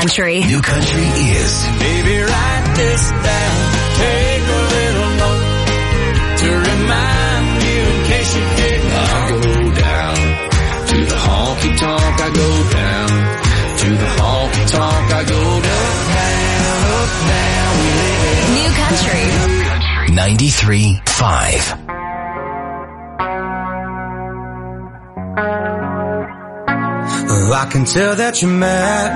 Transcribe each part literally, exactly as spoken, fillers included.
Country. New Country is. Baby, write this down. Take a little note to remind you in case you didn't. I go down to the honky tonk. I go down to the honky tonk. I go down, down, up, down. We live New Country. ninety-three point five. I can tell that you're mad,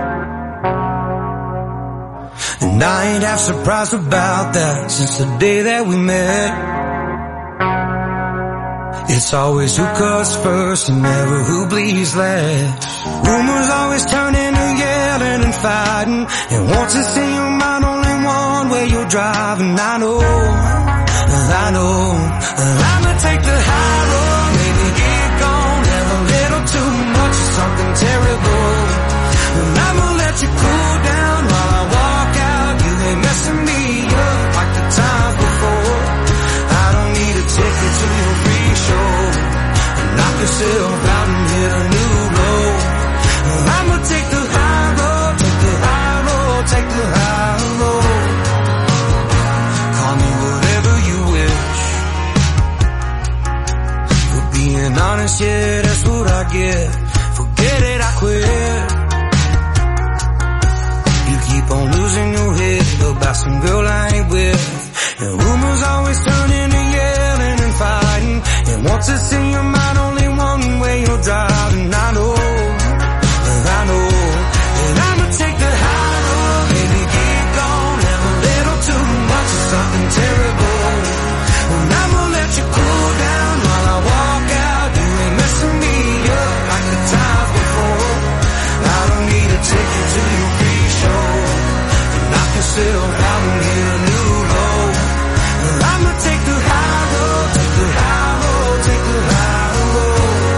and I ain't half surprised about that. Since the day that we met, it's always who cuts first and never who bleeds last. Rumors always turn into yelling and fighting, and once it's in your mind only one way you're driving. I know, I know, I'ma take the high road, maybe get gone, have a little too much of something terrible, and I'ma let you cool down while I walk out. You ain't messing me up like the times before. I don't need a ticket to your free show. Knock yourself out and hit a new low. I'ma take the high road, take the high road, take the high road. Call me whatever you wish. For being honest, yeah, that's what I get. Forget it, I quit. You keep on losing your head about some girl I ain't with, and rumors always turn into yelling and fighting, and once it's in your mind only one way you're driving. I know, I know, and I'ma take the high road, baby, get gone, have a little too much of something terrible, and I'ma let you cool down while I walk out. You ain't messing me up like the times before. I don't need a ticket to your free show. Knock yourself out and hit a new low. I'ma take the high road, take the high road, take the high road.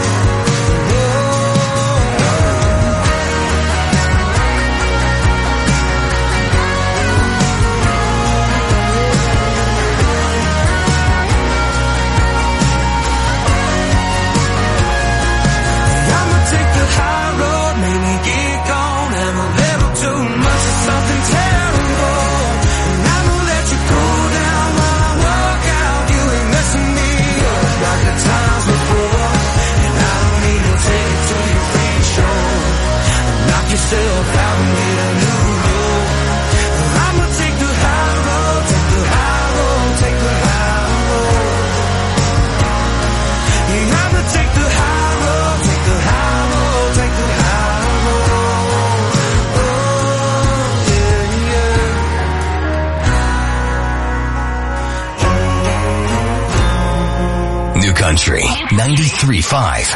I'ma take the high road, maybe get gone, have a little too much of something terrible, and I'ma let you cool down while I walk out. You ain't messing me up like the times before, and I don't need to take it to your free show. Knock yourself out and get a new low. I'ma take the high road, take the high road, take the high road. Yeah, I'ma take the high road, take the high road, take the high road. Oh, yeah, yeah. New Country ninety-three point five.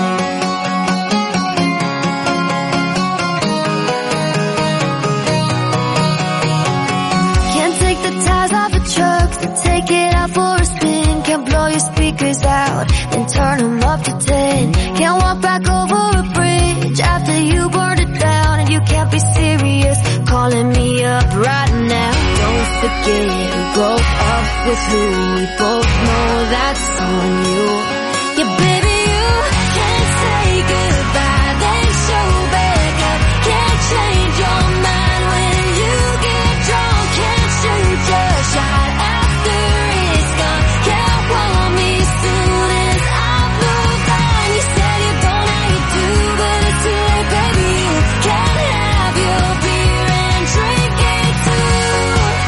Can't take the tires off a truck, then take it out for a spin. Can't blow your speakers out, then turn them up to ten. Can't walk back over a bridge after you burned it down. And you can't be serious, calling me up right now. Don't forget who broke up with who. We both know that's on you. Yeah, baby, you can't say goodbye, then show back up. Can't change your mind when you get drunk. Can't shoot your shot after it's gone. Can't want me soon as I've moved on. You said you don't, now you do, but it's too late, baby. You can't have your beer and drink it too.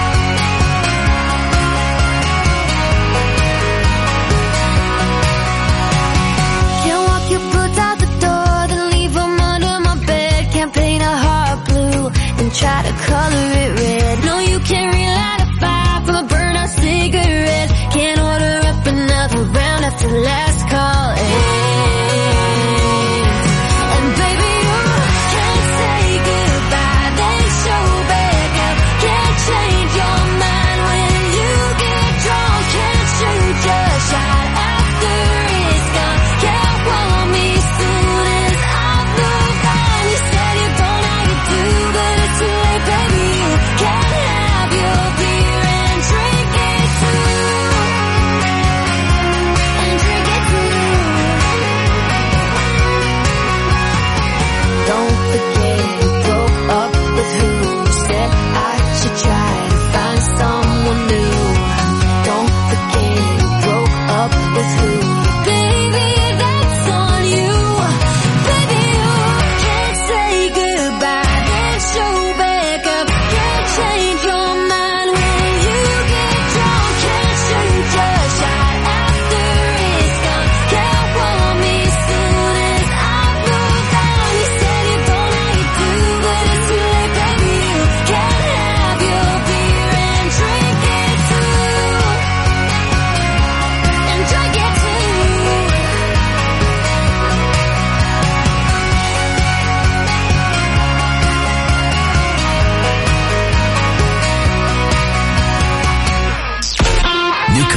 Can't walk your boots out the door, then leave them under my bed. Can't paint a heart blue, then try to color it red. No, you can't relight a fire from a burnt out cigarette. Can't order up another round after the last call ends. And baby, you can't say goodbye, then show back up. Can't change your mind when you get drunk. Can't shoot your shot after it's gone. Can't want me soon as I've moved on. You said you don't, now you do, but it's too late, baby. You can't have your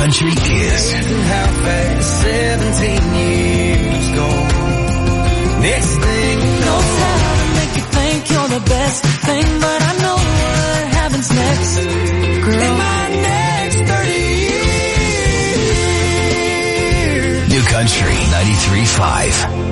Country is. How fast seventeen years go. Next thing you know, How to make you think you're the best thing, but I know what happens next. Girl, in my next thirty years. New Country ninety-three point five.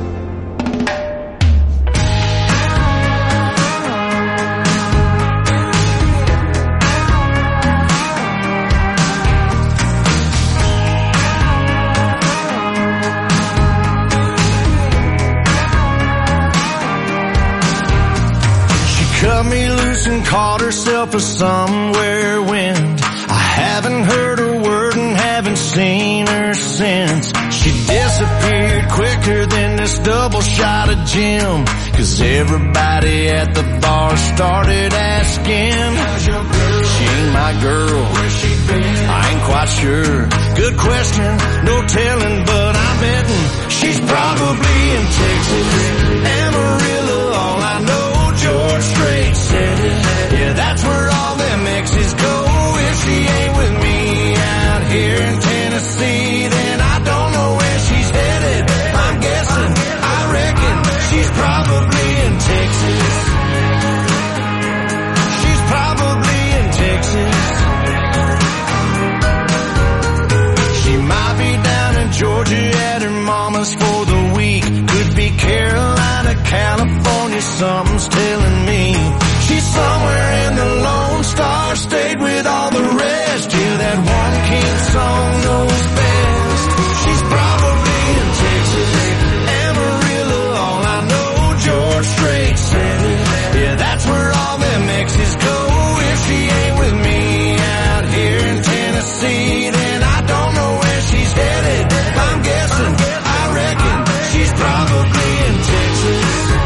Cut me loose and caught herself a somewhere wind. I haven't heard a word and haven't seen her since. She disappeared quicker than this double shot of gin. Cause everybody at the bar started asking, how's your girl? She ain't my girl. Where's she been? I ain't quite sure. Good question, no telling, but I'm betting she's probably in Texas. Amarillo, all I know, George Strait said it. Yeah, that's where all them exes go. If she ain't with me out here in Tennessee, then I don't know where she's headed. I'm guessing, I reckon she's probably in Texas. She's probably in Texas. She might be down in Georgia at her mama's for the week. Could be Carolina, California, something's telling me. She's somewhere in the Lone Star State with all the rest. Yeah, that one king song knows best. She's probably in Texas. Amarillo, all I know, George Strait said it. Yeah, that's where all them exes go. If she ain't with me out here in Tennessee, then I don't know where she's headed. I'm guessing, I reckon she's probably in Texas.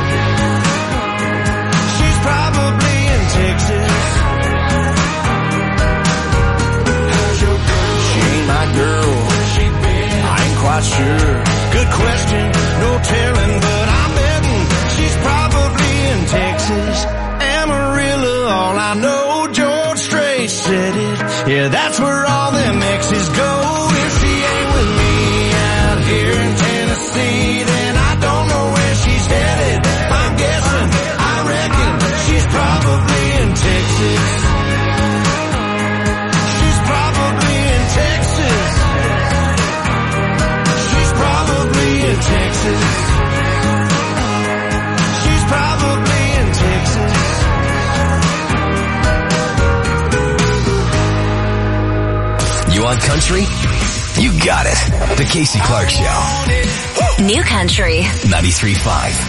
She's probably in Texas. How's your girl? She ain't my girl. Where's she been? I ain't quite sure. Good question, no telling, but I'm betting she's probably in Texas. Amarillo, all I know, George Strait said it. Yeah, that's where all them exes go. If she ain't with me out here in Tennessee, then I don't know where she's headed. I'm guessing, I reckon she's probably in Texas. She's probably in Texas. She's probably in Texas. She's probably in Texas. You want country? You got it. The Casey Clark Show. New Country ninety-three point five.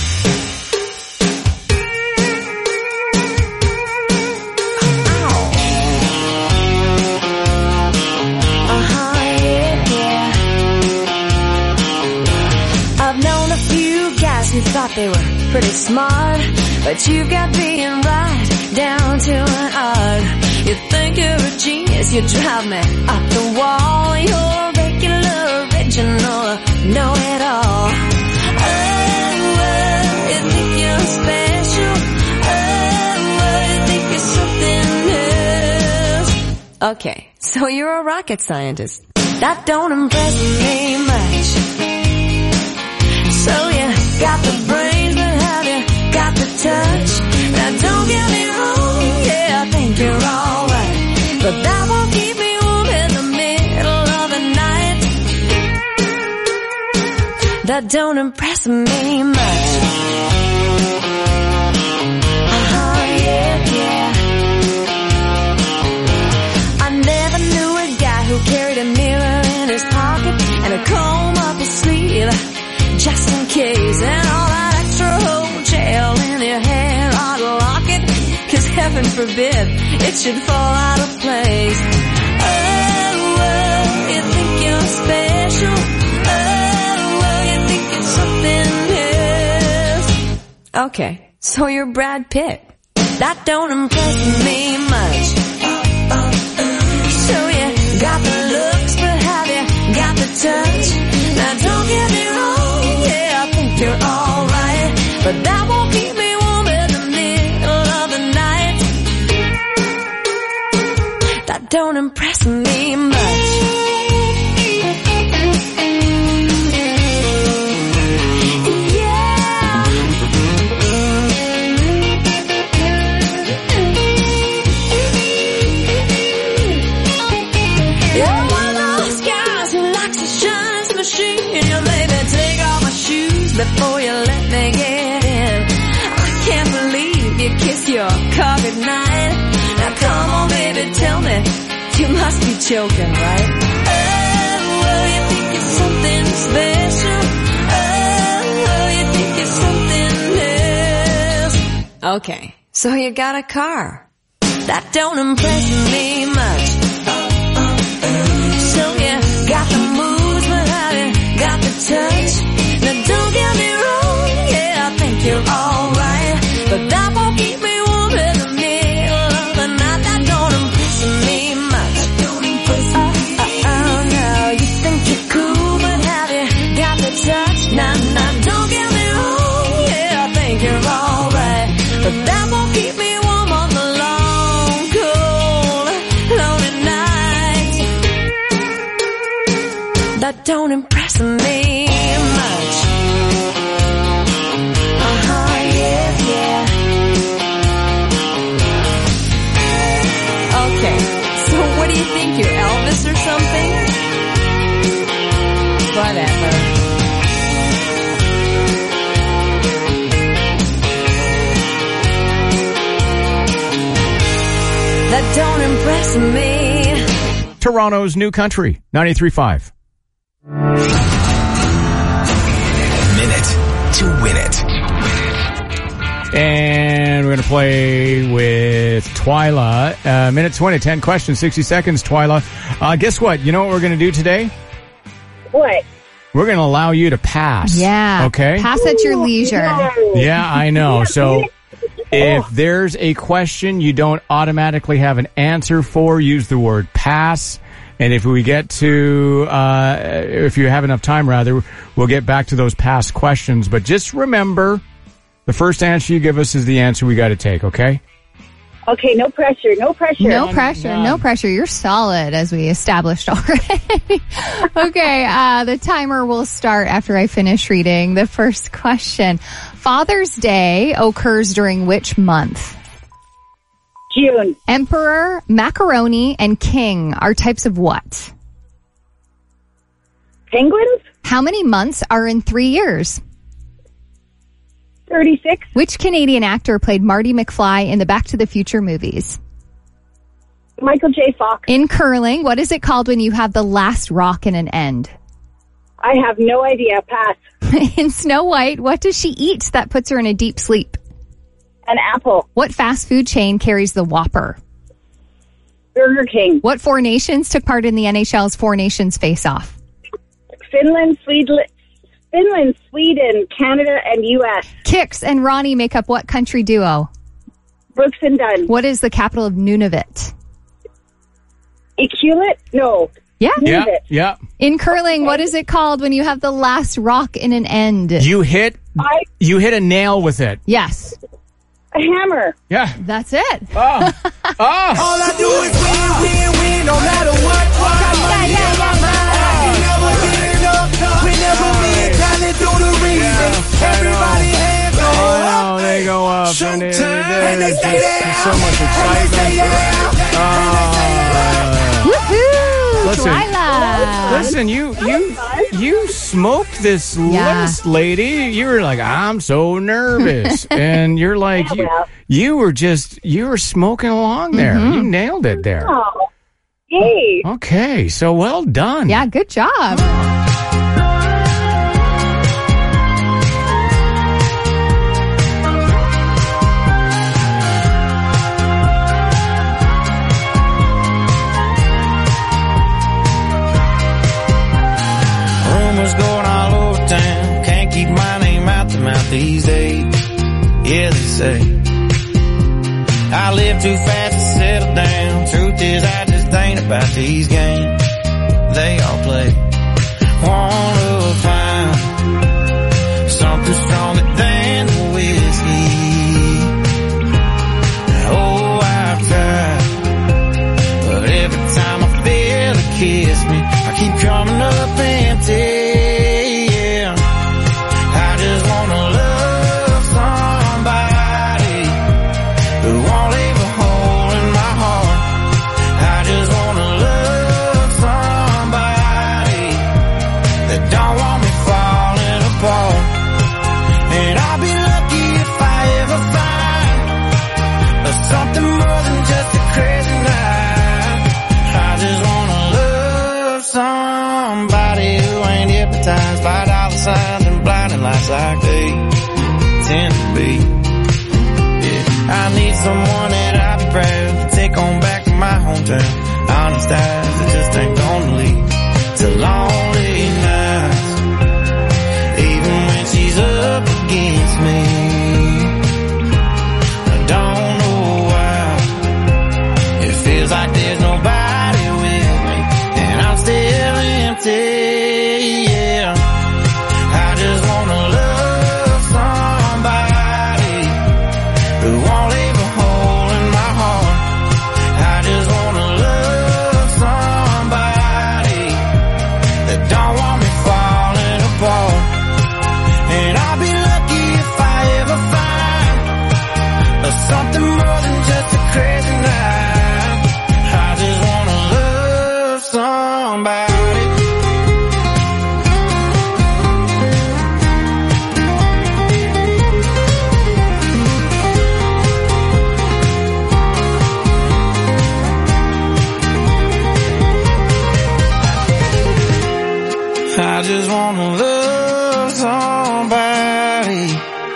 Who thought they were pretty smart, but you've got being right down to an art. You think you're a genius, you drive me up the wall. You're regular, original, know-it-all. Oh, oh, you think you're special. Oh, oh, you think you're something else. Okay, so you're a rocket scientist. That don't impress me much. So you got the brains, but have you got the touch? Now don't get me wrong, yeah, I think you're alright, but that won't keep me warm in the middle of the night. That don't impress me much. Uh-huh, yeah, yeah. I never knew a guy who carried a mirror in his pocket and a comb up his sleeve, just in case, and all that extra hotel in your hair ought to lock it, cause heaven forbid it should fall out of place. Oh, oh, you think you're special. Oh, oh, you think it's something else. Okay, so you're Brad Pitt. That don't impress me much. So you got the looks, but have you got the touch? Now don't get me wrong, yeah, I think you're alright, but that won't keep me warm in the middle of the night. That that don't impress me much. Before you let me get in, I can't believe you kissed your car goodnight. Now come on, baby, tell me, you must be joking, right? Oh, oh, you think it's something special? Oh, you think it's something else? Okay, so you got a car. That don't impress me much. So you got the moves, but have you got the touch? Now don't get me wrong, yeah, I think you're alright, but that won't keep me warm in the middle of the night. That don't impress me much. Don't impress me. Oh, oh, oh, no, you think you're cool, but have you got the touch? Nah, nah, don't get me wrong, yeah, I think you're alright, but that won't keep me warm on the long, cold, lonely nights. That don't impress me. What do you think, you're Elvis or something? Whatever. That don't impress me. Toronto's New Country, ninety-three point five. Minute to win it. And we're going to play with Twyla. Uh, minute to win it, ten questions, sixty seconds, Twyla. Uh, guess what? You know what we're going to do today? What? We're going to allow you to pass. Yeah. Okay? Pass at your leisure. Yeah, I know. So if there's a question you don't automatically have an answer for, use the word pass. And if we get to, uh, if you have enough time, rather, we'll get back to those past questions. But just remember, the first answer you give us is the answer we got to take, okay? Okay, no pressure, no pressure. No pressure, no pressure. You're solid, as we established already. Okay, uh, the timer will start after I finish reading the first question. Father's Day occurs during which month? June. Emperor, macaroni, and king are types of what? Penguins? How many months are in three years? thirty-six. Which Canadian actor played Marty McFly in the Back to the Future movies? Michael J. Fox. In curling, what is it called when you have the last rock in an end? I have no idea. Pass. In Snow White, what does she eat that puts her in a deep sleep? An apple. What fast food chain carries the Whopper? Burger King. What four nations took part in the N H L's Four Nations Face-Off? Finland, Sweden, Finland, Sweden, Canada, and U S. Kix and Ronnie make up what country duo? Brooks and Dunn. What is the capital of Nunavut? Iqaluit? No. Yeah. Yeah, yeah. In curling, what is it called when you have the last rock in an end? You hit, I, you hit a nail with it. Yes. a hammer. Yeah. That's it. Oh. Oh. All I do is win, win, win, no matter what. Yeah, yeah, Everybody hands go Oh, no, they go up. And it, there's just so much excitement. Oh. Woohoo! Listen, Twyla. listen, you you you smoked this Yeah. list, lady. You were like, I'm so nervous, and you're like, Yeah, you, well. you were just you were smoking along there. Mm-hmm. You nailed it there. Oh, yay. Okay, so well done. Yeah, good job. Rumors going all over town. Can't keep my name out the mouth these days. Yeah, they say I live too fast to settle down. Truth is, I just ain't about these games they all play. Wanna find something stronger than the whiskey. Oh, I've tried, but every someone that I'd be proud to take on back to my hometown. Honest eyes, I just ain't gonna leave to lonely nights. Even when she's up against me, I don't know why. It feels like there's nobody with me, and I'm still empty. Yeah, I just wanna love somebody who won't leave a hole in my heart. I just wanna love somebody that don't want me falling apart. And I'll be lucky if I ever find something more than just a crazy night. I just wanna love somebody. I just wanna love somebody.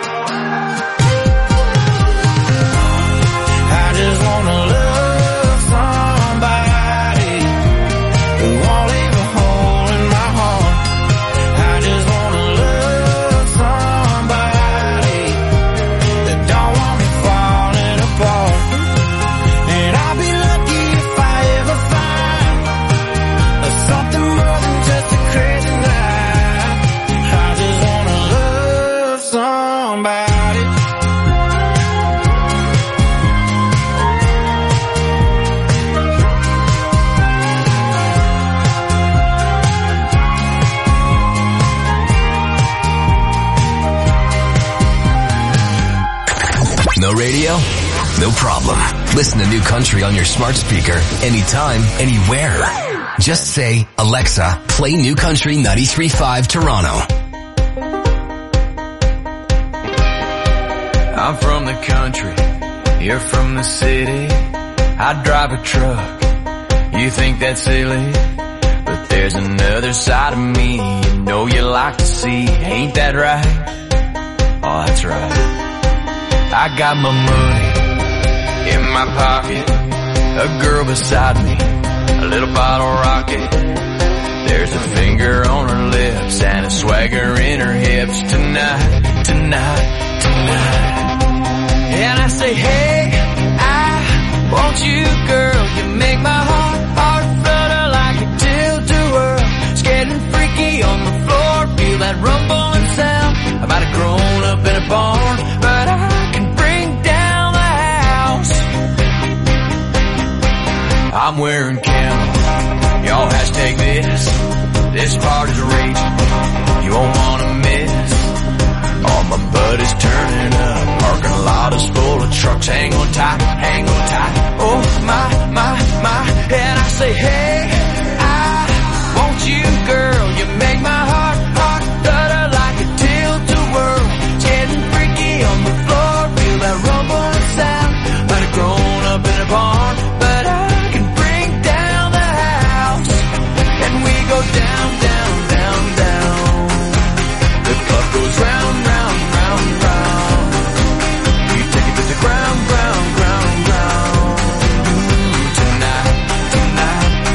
I just wanna love somebody who won't leave a hole in my heart. I just wanna love somebody that don't want me falling apart. And I'll be lucky if I ever find something more than just a crazy night. I just wanna love somebody. No radio? No problem. Listen to New Country on your smart speaker anytime, anywhere. Just say, Alexa, play New Country ninety-three point five Toronto. I'm from the country, you're from the city. I drive a truck, you think that's silly, but there's another side of me you know you like to see. Ain't that right? Oh, that's right. I got my money in my pocket, a girl beside me, a little bottle rocket. There's a finger on her lips and a swagger in her hips. Tonight, tonight, tonight. And I say, hey, I want you, girl. You make my heart, heart flutter like a tilt-a-whirl. It's getting freaky on the floor. Feel that rumbling sound. I might have grown up in a barn, but I can bring down the house. I'm wearing camo. Y'all hashtag this. This party's raging. You won't wanna miss. All my buddies turning up. Parking lot is full of trucks. Hang on tight, hang on tight. Oh my, my, my. And I say, hey, I want you, girl. You make my heart, heart flutter like a tilt-a-whirl. It's getting freaky on the floor. Feel that rumbling sound. Might have grown up in a barn, but I can bring down the house. And we go down, down, down, down. The club goes round, round, round, round. We take it to the ground, ground, ground, ground. Tonight, tonight,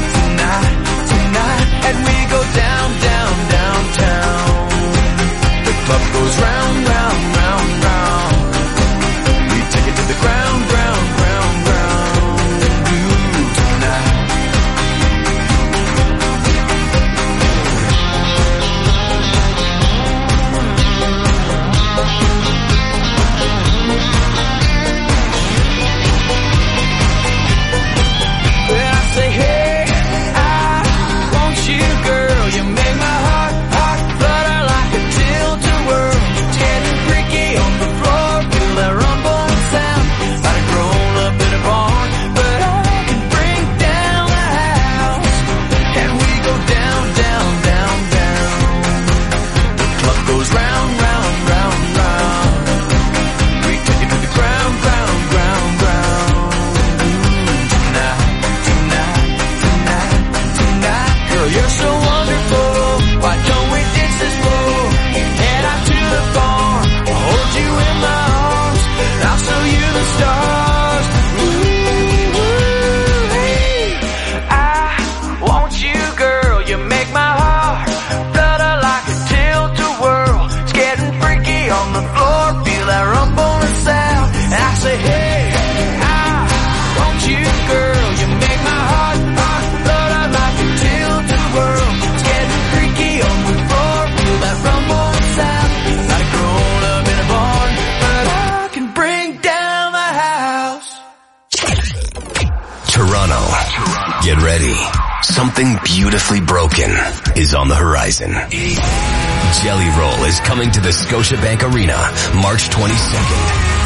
Toronto. Get ready. Something beautifully broken is on the horizon. Jelly Roll is coming to the Scotiabank Arena March twenty-second.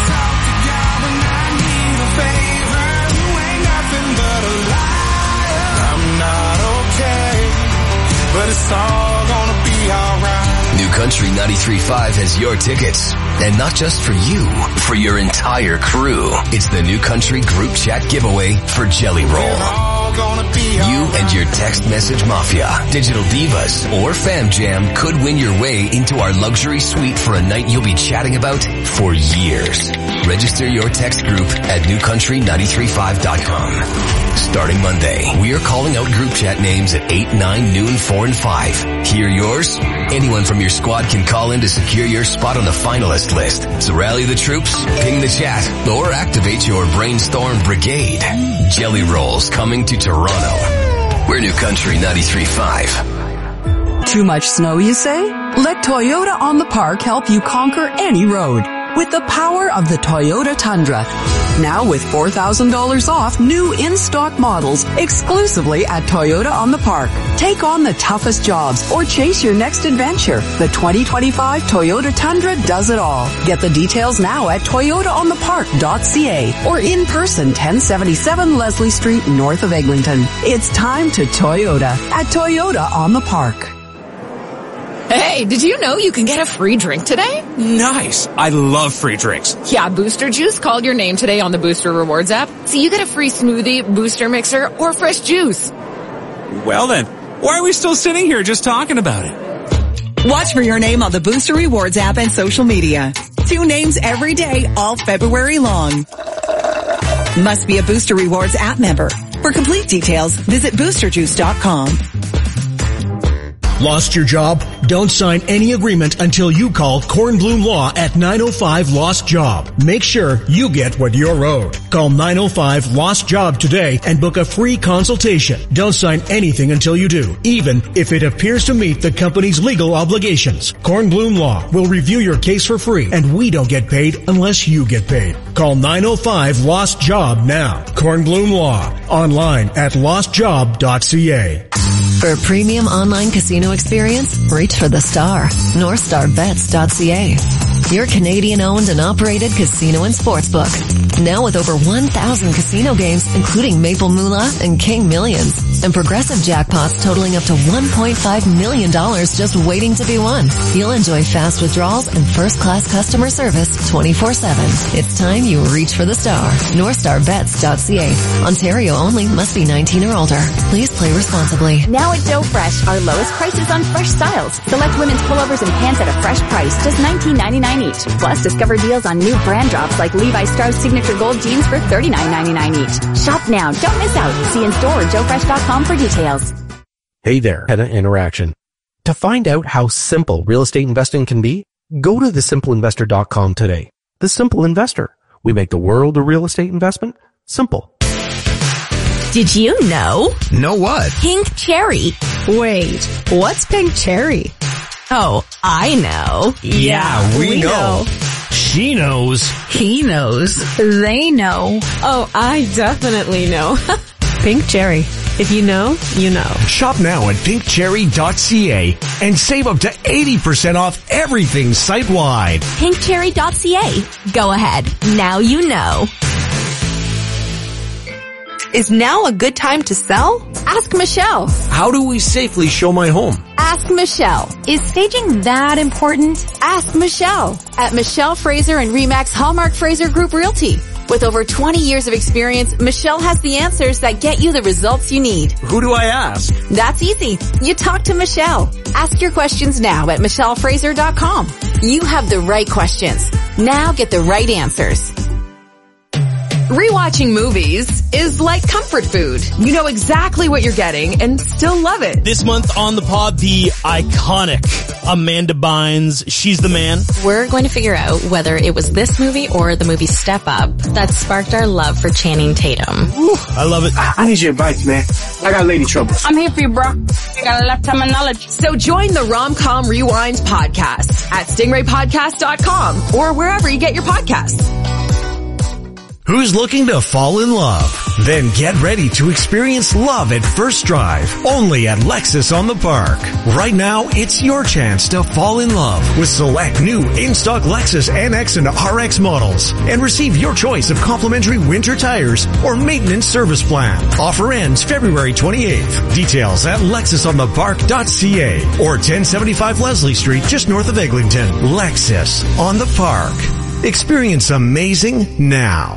I'm not okay, but it's all gonna be alright. New Country ninety-three point five has your tickets. And not just for you, for your entire crew. It's the New Country Group Chat giveaway for Jelly Roll. You and your text message mafia, digital divas, or fam jam could win your way into our luxury suite for a night you'll be chatting about for years. Register your text group at new country nine three five dot com. Starting Monday, we are calling out group chat names at eight, nine, noon, four, and five. Hear yours? Anyone from your squad can call in to secure your spot on the finalist list. So rally the troops, ping the chat, or activate your brainstorm brigade. Jelly Rolls coming to Toronto. We're New Country ninety-three point five. Too much snow, you say? Let Toyota on the Park help you conquer any road with the power of the Toyota Tundra. Now with four thousand dollars off new in-stock models exclusively at Toyota on the Park. Take on the toughest jobs or chase your next adventure. The twenty twenty-five Toyota Tundra does it all. Get the details now at toyota on the park dot c a or in person ten seventy-seven Leslie Street north of Eglinton. It's time to Toyota at Toyota on the Park. Hey, did you know you can get a free drink today? Nice. I love free drinks. Yeah, Booster Juice called your name today on the Booster Rewards app. So you get a free smoothie, booster mixer, or fresh juice. Well then, why are we still sitting here just talking about it? Watch for your name on the Booster Rewards app and social media. Two names every day, all February long. Must be a Booster Rewards app member. For complete details, visit booster juice dot com. Lost your job? Don't sign any agreement until you call Kornblum Law at nine oh five Lost Job. Make sure you get what you're owed. Call nine oh five Lost Job today and book a free consultation. Don't sign anything until you do, even if it appears to meet the company's legal obligations. Kornblum Law will review your case for free, and we don't get paid unless you get paid. Call nine oh five Lost Job now. Kornblum Law. Online at lost job dot c a. For a premium online casino experience, reach for the star. north star bets dot c a. Your Canadian-owned and operated casino and sportsbook. Now with over one thousand casino games, including Maple Moolah and King Millions. And progressive jackpots totaling up to one point five million dollars just waiting to be won. You'll enjoy fast withdrawals and first-class customer service twenty-four seven. It's time you reach for the star. north star bets dot c a. Ontario only. Must be nineteen or older. Please play responsibly. Now at Doe Fresh, our lowest prices on fresh styles. Select women's pullovers and pants at a fresh price, just nineteen ninety-nine each. Plus, discover deals on new brand drops like Levi Strauss Signature Gold Jeans for thirty-nine ninety-nine each. Shop now. Don't miss out. See in store or joe fresh dot com for details. Hey there, Hedda Interaction. To find out how simple real estate investing can be, go to the simple investor dot com today. The Simple Investor. We make the world of real estate investment simple. Did you know? Know what? Pink cherry. Wait, what's pink cherry? Oh, I know. Yeah, we, we know. know. She knows. He knows. They know. Oh, I definitely know. Pink cherry. If you know, you know. Shop now at pink cherry dot c a and save up to eighty percent off everything site-wide. pink cherry dot c a. Go ahead. Now you know. Is now a good time to sell? Ask Michelle. How do we safely show my home? Ask Michelle. Is staging that important? Ask Michelle at Michelle Fraser and Remax Hallmark Fraser Group Realty. With over twenty years of experience, Michelle has the answers that get you the results you need. Who do I ask? That's easy. You talk to Michelle. Ask your questions now at michelle fraser dot com. You have the right questions. Now get the right answers. Rewatching movies is like comfort food. You know exactly what you're getting and still love it. This month on the pod, the iconic Amanda Bynes, She's the Man. We're going to figure out whether it was this movie or the movie Step Up that sparked our love for Channing Tatum. Ooh, I love it. I need your advice, man. I got lady trouble. I'm here for you, bro. I got a lifetime of knowledge. So join the Rom-Com Rewind podcast at stingray podcast dot com or wherever you get your podcasts. Who's looking to fall in love? Then get ready to experience love at first drive, only at Lexus on the Park. Right now, it's your chance to fall in love with select new in-stock Lexus N X and R X models and receive your choice of complimentary winter tires or maintenance service plan. Offer ends February twenty-eighth. Details at lexus on the park dot c a or ten seventy-five Leslie Street just north of Eglinton. Lexus on the Park. Experience amazing now.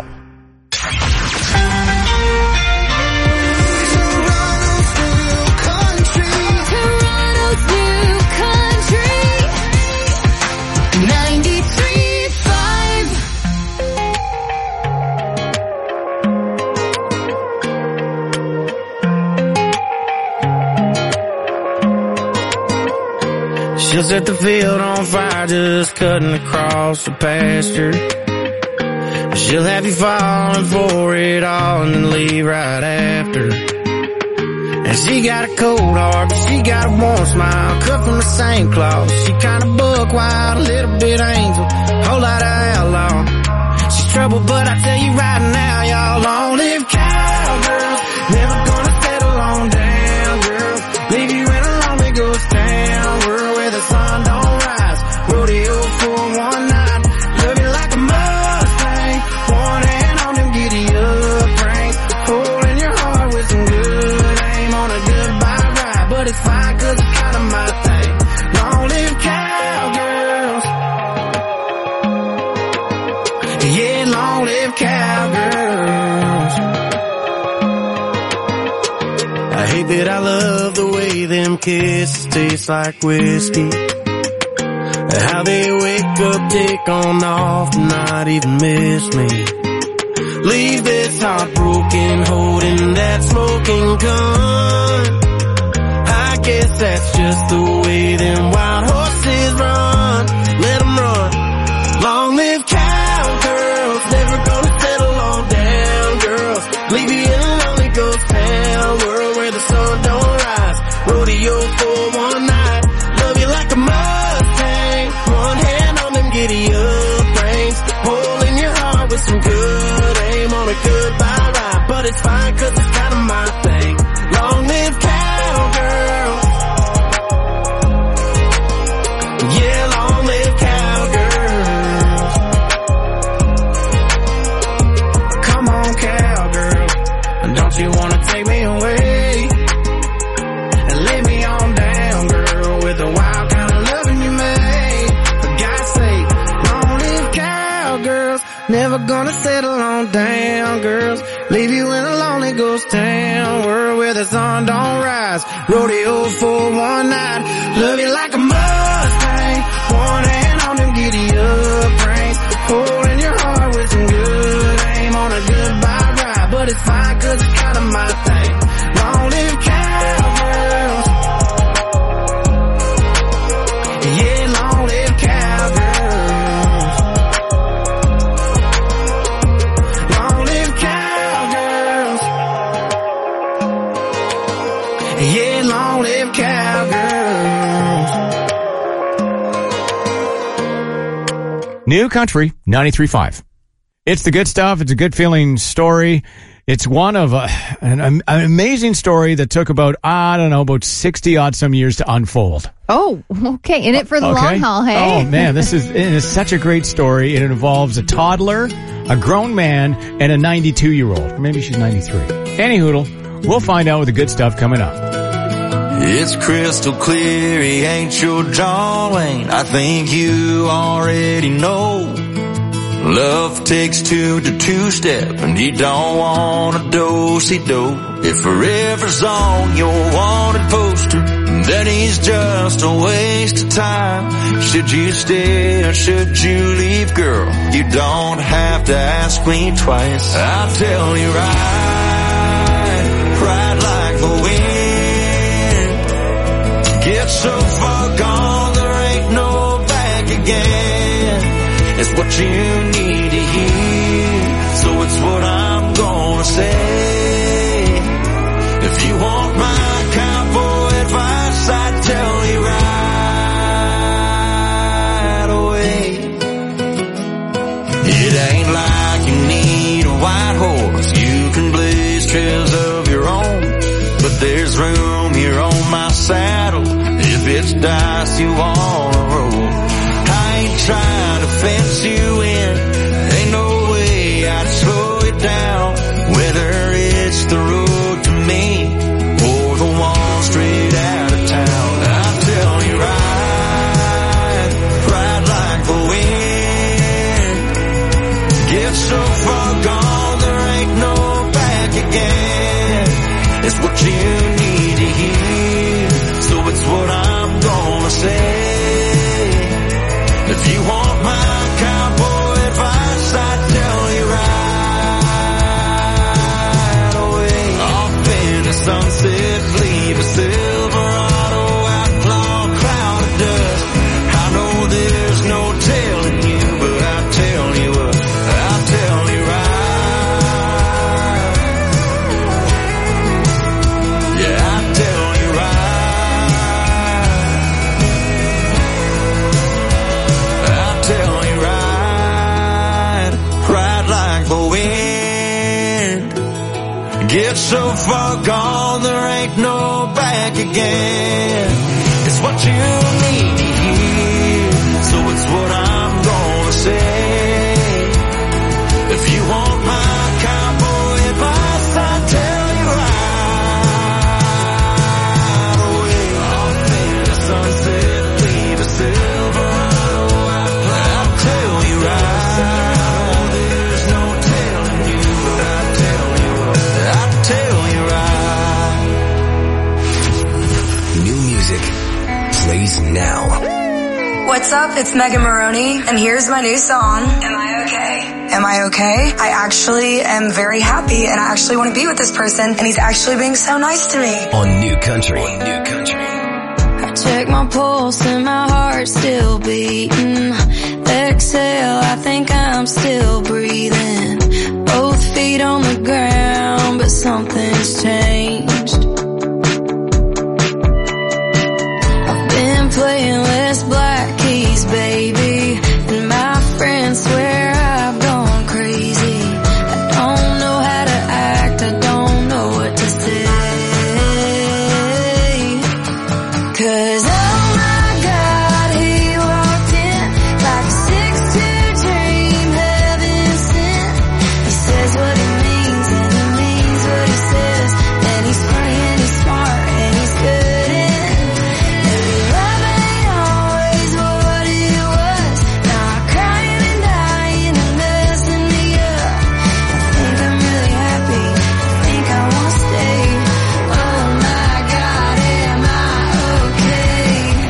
She'll set the field on fire just cutting across the pasture. She'll have you falling for it all and then leave right after. And she got a cold heart, but she got a warm smile, cut from the same cloth. She kinda buck wild, a little bit angel, whole lot of outlaw. She's trouble, but I tell you right now, y'all, long live cowgirls. Never gonna settle on down, girls. Leave you in a lonely ghost town, world where the sun don't rise. Rodeo for one night, love you like a Mustang. One hand on them giddy up reins, hole in your heart with some good aim on a goodbye ride. But it's fine 'cause it's kinda my thing. Long live cowgirls. Yeah, long live cowgirls. I hate that I love the way them kisses taste like whiskey. How they wake up, take on off, not even miss me. Leave this heart broken, holding that smoking gun. I guess that's just the way them wild horses run. Let them run. Long live cowgirls, never gonna settle on down, girls. Leave you in a lonely ghost town, world where the sun don't rise. Rodeo for one night, love you like a Mustang. One hand on them giddy up reins, hole in your heart with some good aim on a goodbye ride. But it's fine 'cause it's kinda my thing. Long live cowgirls. Yeah, long live cowgirls. Come on, cowgirl, don't you wanna take me away and lay me on down, girl, with the wild kind of loving you made. For God's sake, long live cowgirls. Never gonna settle on down, girls. Leave you in a lonely ghost town, world where the sun don't rise. Rodeo for one night, love you like a Mustang. One hand on them giddy up reins, hole in your heart with some good aim on a goodbye ride. But it's fine 'cause it's kinda my thing. Long live cowgirls. Yeah, long live cowgirls. Long live cowgirls. Yeah, long live cowgirls. New Country ninety-three point five. It's the good stuff. It's a good feeling story. It's one of a, an, an amazing story that took about, I don't know, about sixty odd some years to unfold. Oh, okay. In it for the Okay. long haul, hey? Oh, man, this is, it is such a great story. It involves a toddler, a grown man, and a ninety-two-year-old. Maybe she's ninety-three. Any hoodle, we'll find out with the good stuff coming up. It's crystal clear, he ain't your John Wayne. I think you already know. Love takes two to two-step, and you don't want a do-si-do. If forever's on your wanted poster, then he's just a waste of time. Should you stay or should you leave, girl? You don't have to ask me twice. I'll tell you right, right like the wind. Get so far gone, there ain't no back again. It's what you need to hear, so it's what I'm gonna say. If you want my cowboy advice, I'd tell you right away. It ain't like you need a wife guess you wanna roll. I ain't trying to fence you in. Ain't no way I'd slow it down. Whether it's the road to me or the one straight out of town, I'll tell you ride, ride like the wind. Get so far gone, there ain't no back again. It's what you need to hear, so it's what I'm gonna say. If you want my cowboy advice, I'd tell you right away. Off in the sunset, leave a Silverado outlaw cloud of dust. I know there's no telling you, but I'll tell you what, I'll tell you right. Yeah, I'll tell you right. I'll tell you right. Ride like the wind. Get so far gone, there ain't no back again. It's what you need to hear, so it's what I'm gonna say. If you want my cowboy advice, I'll tell you right away. Off in the sunset, leave a Silverado outlaw. I'll tell you right. There's no telling you, but I'll tell you what, I'll tell you right. New music plays now. What's up? It's Megan Maroney, and here's my new song. Am I okay? Am I okay? I actually am very happy, and I actually want to be with this person, and he's actually being so nice to me. On New Country. New Country. I check my pulse and my heart's still beating. Exhale, I think I'm still breathing. Both feet on the ground, but something's changed. I've been playing less black keys, baby, and my friends swear I've gone crazy. I don't know how to act, I don't know what to say. 'Cause oh my God, he walked in like a six two dream, heaven sent. He says what he means and he means what he says, and he's funny and he's smart and he's good in. And love ain't always what it was. Now I'm crying and dying and messing me up. I think I'm really happy, I think I wanna stay. Oh my God, am I okay?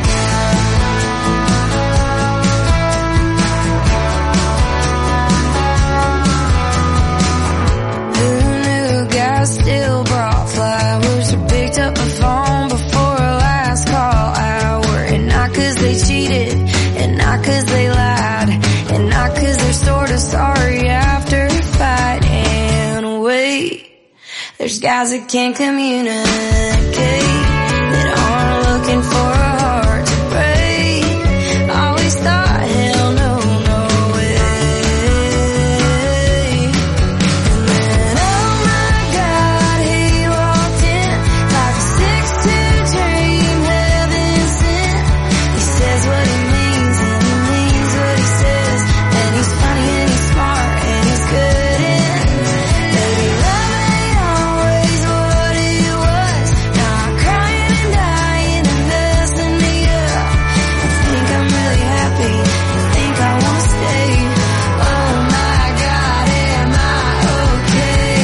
Who knew guys still brought flowers or picked up the phone before a last call hour? And not 'cause they cheated, and not 'cause they lied, and not 'cause they're sort of sorry after a fight. And wait, there's guys that can't communicate, that aren't looking for a heart to break. Always thought, hell no, no way. And then, oh my God, he walked in like a six two dream, heaven sent. He says what he means and he means what he says, and he's funny and he's smart and he's good in. Baby, love ain't always what it was. Now I'm crying and dying and messing me up. I think I'm really happy, I think I wanna stay. Oh my God, am I okay?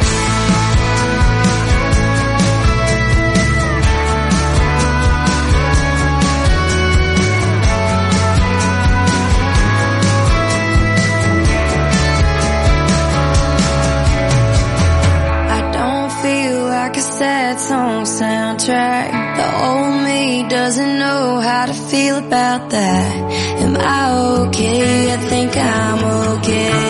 I don't feel like a sad song soundtrack. The old me doesn't know how to feel about that. Am I okay? I think I'm okay.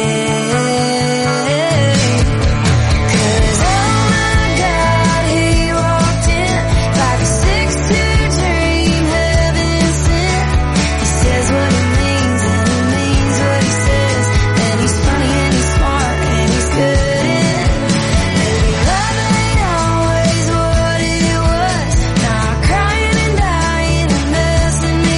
'Cause oh my God, he walked in like a six two dream, heaven sent. He says what he means and he means what he says, and he's funny and he's smart and he's good in. Baby, love ain't always what it was. Now I'm crying and dying and messing me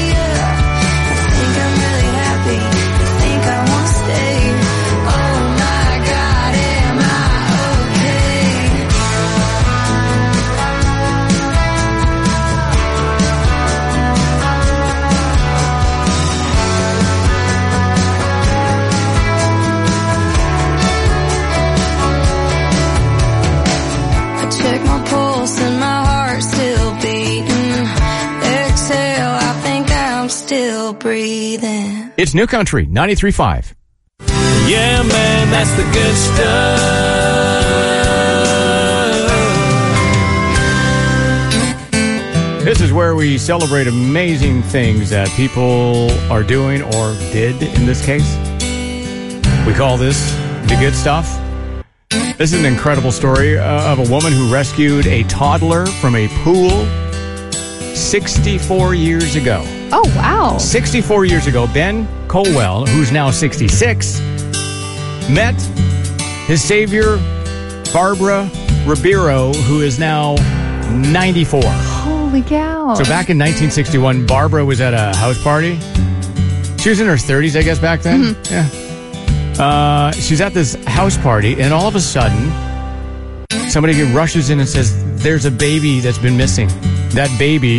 check my pulse and my heart still beating. Exhale, I think I'm still breathing. It's New Country ninety-three point five. Yeah, man, that's the good stuff. This is where we celebrate amazing things that people are doing or did in this case. We call this the good stuff. This is an incredible story uh, of a woman who rescued a toddler from a pool sixty-four years ago. Oh, wow. sixty-four years ago, Ben Colwell, who's now sixty-six, met his savior, Barbara Ribeiro, who is now ninety-four. Holy cow. So back in nineteen sixty-one, Barbara was at a house party. She was in her thirties, I guess, back then. Mm-hmm. Yeah. Uh, she's at this house party, and all of a sudden, somebody rushes in and says, there's a baby that's been missing. That baby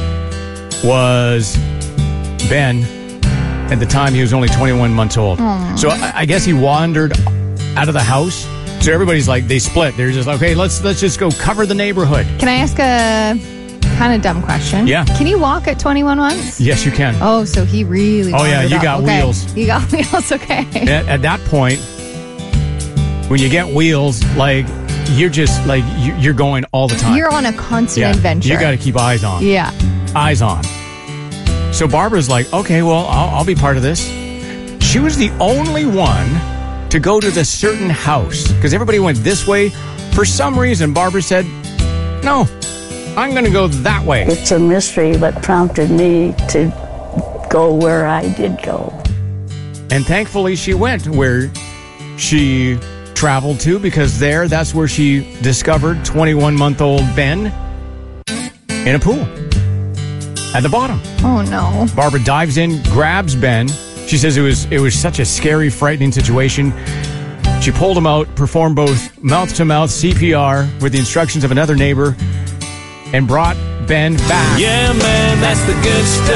was Ben. At the time, he was only twenty-one months old. Aww. So I, I guess he wandered out of the house. So everybody's like, they split. They're just like, okay, let's let's just go cover the neighborhood. Can I ask a kind of dumb question? Yeah. Can you walk at twenty-one months? Yes, you can. Oh, so he really Oh, yeah, you up. got okay. wheels. You got wheels, okay. At, at that point, when you get wheels, like, you're just, like, you, you're going all the time. You're on a constant yeah, adventure. You got to keep eyes on. Yeah. Eyes on. So Barbara's like, okay, well, I'll, I'll be part of this. She was the only one to go to the certain house because everybody went this way. For some reason, Barbara said, no, I'm going to go that way. It's a mystery what prompted me to go where I did go. And thankfully, she went where she traveled to because there, that's where she discovered twenty-one-month-old Ben in a pool at the bottom. Oh, no. Barbara dives in, grabs Ben. She says it was it was such a scary, frightening situation. She pulled him out, performed both mouth-to-mouth C P R with the instructions of another neighbor, and brought Ben back. Yeah, man, that's the good stuff.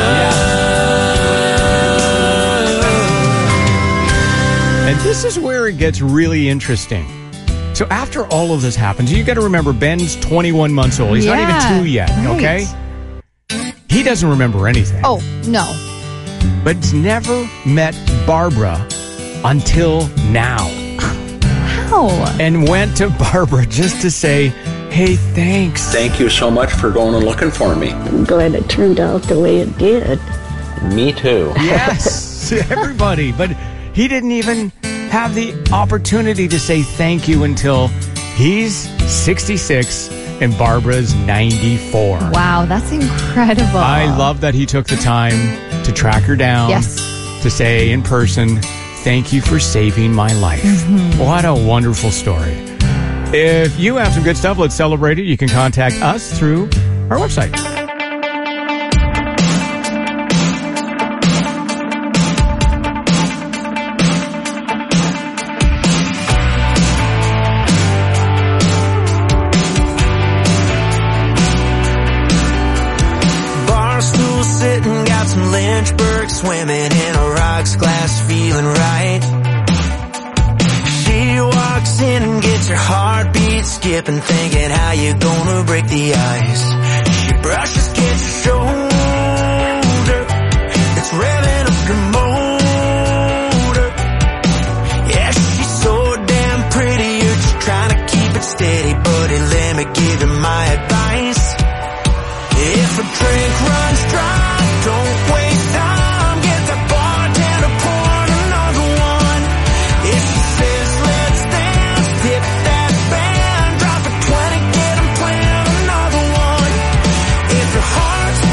Yeah. And this is where it gets really interesting. So after all of this happens, you got to remember Ben's twenty-one months old. He's yeah, not even two yet, right. okay? He doesn't remember anything. Oh, no. But he's never met Barbara until now. Wow. And went to Barbara just to say, hey, thanks. Thank you so much for going and looking for me. I'm glad it turned out the way it did. Me too. Yes, everybody. But he didn't even have the opportunity to say thank you until he's sixty-six and Barbara's ninety-four. Wow, that's incredible. I love that he took the time to track her down. Yes. To say in person, thank you for saving my life. Mm-hmm. What a wonderful story. If you have some good stuff, let's celebrate it. You can contact us through our website. Barstool sitting, got some Lynchburg swimming in a rocks glass, feeling right. She walks in and gets her heartbeat skipping, thinking how you gonna break the ice. She brushes against her shoulder, it's revving up her motor. Yeah, she's so damn pretty, you're just trying to keep it steady. Buddy, let me give you my advice. If a drink runs dry, don't waste time, get the bartender pouring another one. If she says let's dance, tip that band, drop a twenty, get 'em playing another one. If your heart's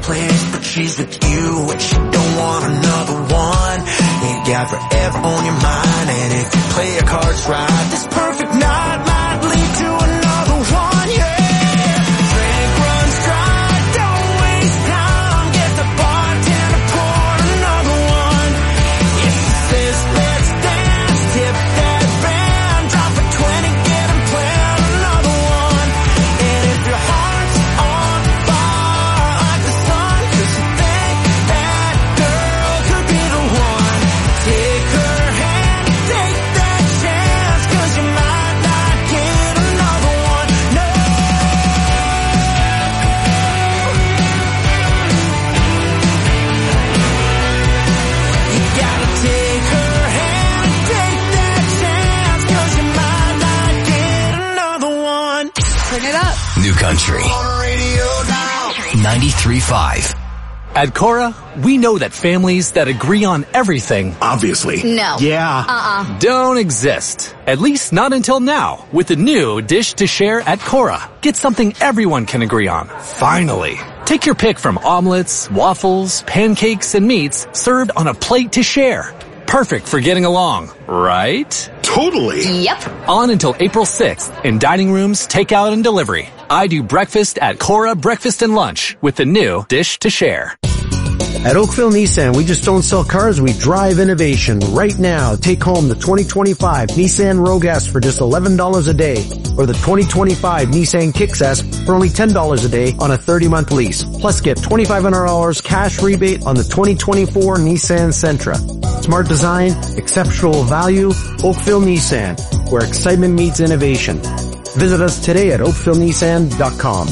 place, but she's with you and she don't want another one. Ain't got forever on your mind, and if you play your cards right, this perfect night might lead to another one, yeah. Drink runs dry, don't waste time, get the bartender pour another one. If she says let's dance, tip that band, drop a twenty, get him playing another one. And if your heart's on fire like the sun, cause you think that girl could be the one, take her hand, take that chance, cause you might not get another one, no. You gotta take her hand, take that chance, cause you might not get another one. Turn it up. New Country ninety-three point five. At Cora, we know that families that agree on everything obviously No. yeah Uh-uh. don't exist. At least not until now. With the new Dish to Share at Cora. Get something everyone can agree on. Finally. Take your pick from omelets, waffles, pancakes, and meats served on a plate to share. Perfect for getting along, right? Totally. Yep. On until April sixth in dining rooms, takeout, and delivery. I do breakfast at Cora Breakfast and Lunch with the new Dish to Share. At Oakville Nissan, we just don't sell cars, we drive innovation. Right now, take home the twenty twenty-five Nissan Rogue S for just eleven dollars a day, or the twenty twenty-five Nissan Kicks S for only ten dollars a day on a thirty-month lease. Plus, get twenty-five hundred dollars cash rebate on the twenty twenty-four Nissan Sentra. Smart design, exceptional value, Oakville Nissan, where excitement meets innovation. Visit us today at oakville nissan dot com.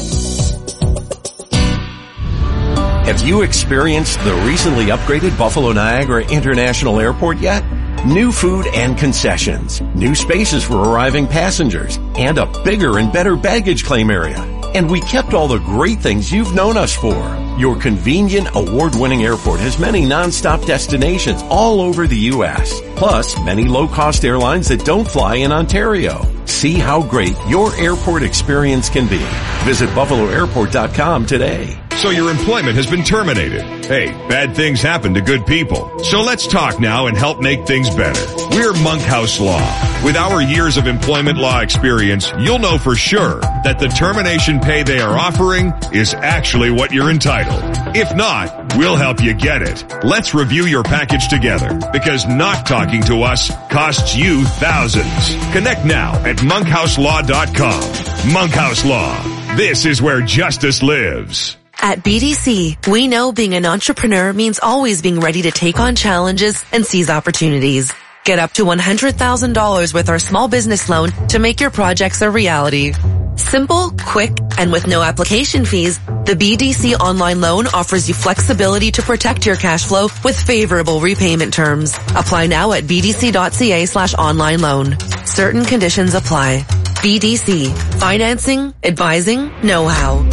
Have you experienced the recently upgraded Buffalo Niagara International Airport yet? New food and concessions, new spaces for arriving passengers, and a bigger and better baggage claim area. And we kept all the great things you've known us for. Your convenient, award-winning airport has many non-stop destinations all over the U S, plus many low-cost airlines that don't fly in Ontario. See how great your airport experience can be. Visit buffalo airport dot com today. So your employment has been terminated. Hey, bad things happen to good people. So let's talk now and help make things better. We're Monkhouse Law. With our years of employment law experience, you'll know for sure that the termination pay they are offering is actually what you're entitled. If not, we'll help you get it. Let's review your package together, because not talking to us costs you thousands. Connect now at monkhouse law dot com. Monkhouse Law. This is where justice lives. At B D C, we know being an entrepreneur means always being ready to take on challenges and seize opportunities. Get up to one hundred thousand dollars with our small business loan to make your projects a reality. Simple, quick, and with no application fees, the B D C online loan offers you flexibility to protect your cash flow with favorable repayment terms. Apply now at b d c dot c a slash online loan. Certain conditions apply. B D C. Financing, advising, know-how.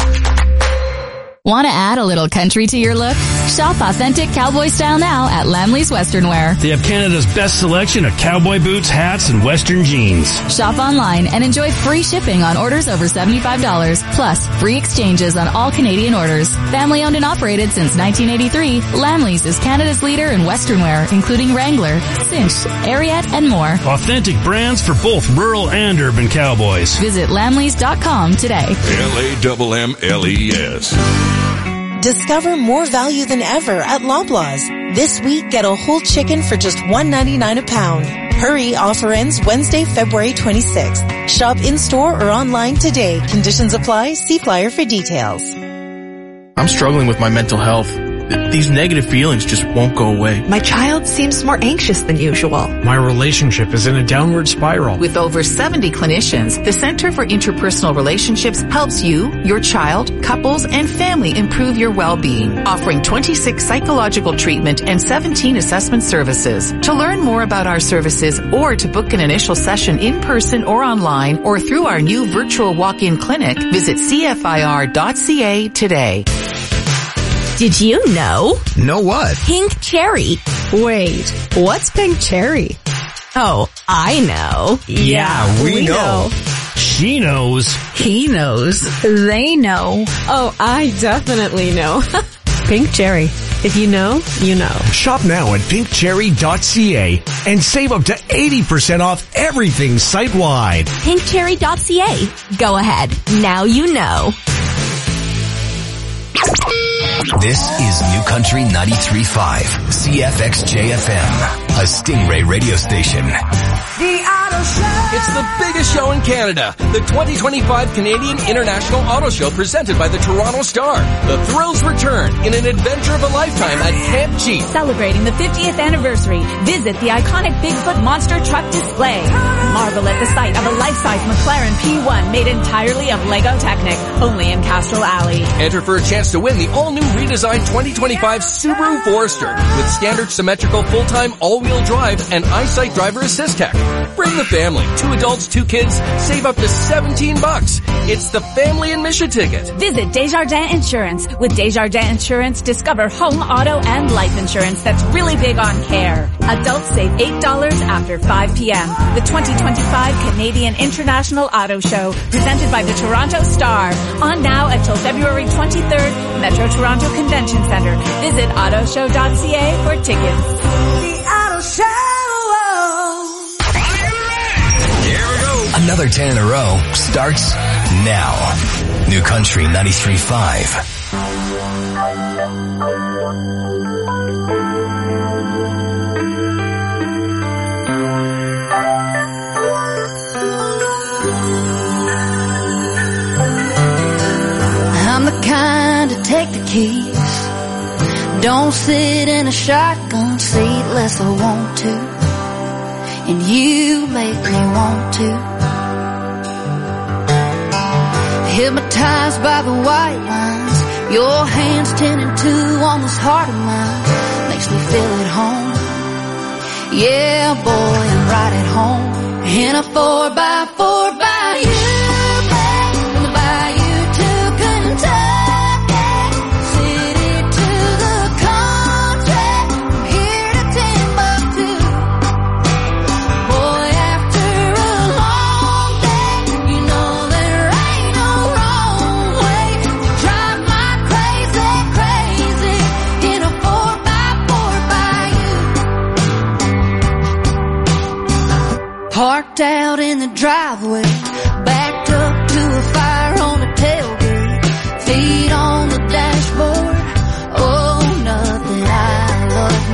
Want to add a little country to your look? Shop authentic cowboy style now at Lamley's Western Wear. They have Canada's best selection of cowboy boots, hats, and Western jeans. Shop online and enjoy free shipping on orders over seventy-five dollars, plus free exchanges on all Canadian orders. Family owned and operated since nineteen eighty-three, Lamley's is Canada's leader in Western wear, including Wrangler, Cinch, Ariat, and more. Authentic brands for both rural and urban cowboys. Visit lamleys dot com today. L A M M L E S. Discover more value than ever at Loblaws. This week, get a whole chicken for just one ninety-nine a pound. Hurry, offer ends Wednesday, February twenty-sixth. Shop in-store or online today. Conditions apply. See flyer for details. I'm struggling with my mental health. These negative feelings just won't go away. My child seems more anxious than usual. My relationship is in a downward spiral. With over seventy clinicians, the Center for Interpersonal Relationships helps you, your child, couples, and family improve your well-being, offering twenty-six psychological treatment and seventeen assessment services. To learn more about our services or to book an initial session in person or online or through our new virtual walk-in clinic, visit c f i r dot c a today. Did you know? Know what? Pink cherry. Wait, what's pink cherry? Oh, I know. Yeah, we, we know. know. She knows. He knows. They know. Oh, I definitely know. Pink Cherry. If you know, you know. Shop now at pink cherry dot c a and save up to eighty percent off everything site-wide. pink cherry dot c a. Go ahead. Now you know. This is New Country ninety-three point five, C F X J F M, a Stingray radio station. It's the biggest show in Canada, the twenty twenty-five Canadian International Auto Show presented by the Toronto Star. The thrills return in an adventure of a lifetime at Camp Jeep. Celebrating the fiftieth anniversary, visit the iconic Bigfoot monster truck display. Marvel at the sight of a life-size McLaren P one made entirely of Lego Technic, only in Castro Alley. Enter for a chance to win the all-new redesigned twenty twenty-five Subaru Forester with standard symmetrical full-time all-wheel drive and EyeSight driver assist tech. Bring the family. Two adults, two kids. Save up to seventeen bucks. It's the family admission ticket. Visit Desjardins Insurance. With Desjardins Insurance, discover home, auto, and life insurance that's really big on care. Adults save eight dollars after five p.m. The twenty twenty-five Canadian International Auto Show, presented by the Toronto Star. On now until February twenty-third, Metro Toronto Convention Centre. Visit auto show dot c a for tickets. The Auto Show. Another ten in a row starts now. New Country ninety-three point five. I'm the kind to take the keys. Don't sit in a shotgun seat unless I want to. And you make me want to. Hypnotized by the white lines, your hands ten and two on this heart of mine makes me feel at home. Yeah, boy, I'm right at home in a four by four by you, babe, from the bayou to Kentucky, city to the country, from here to Timbuktu. Boy, after a long day, you know there ain't no wrong way to drive my crazy, crazy in a four by four by you. Parked out in the driveway, backed up to a fire on the tailgate, feet on the dashboard. Oh, nothing I love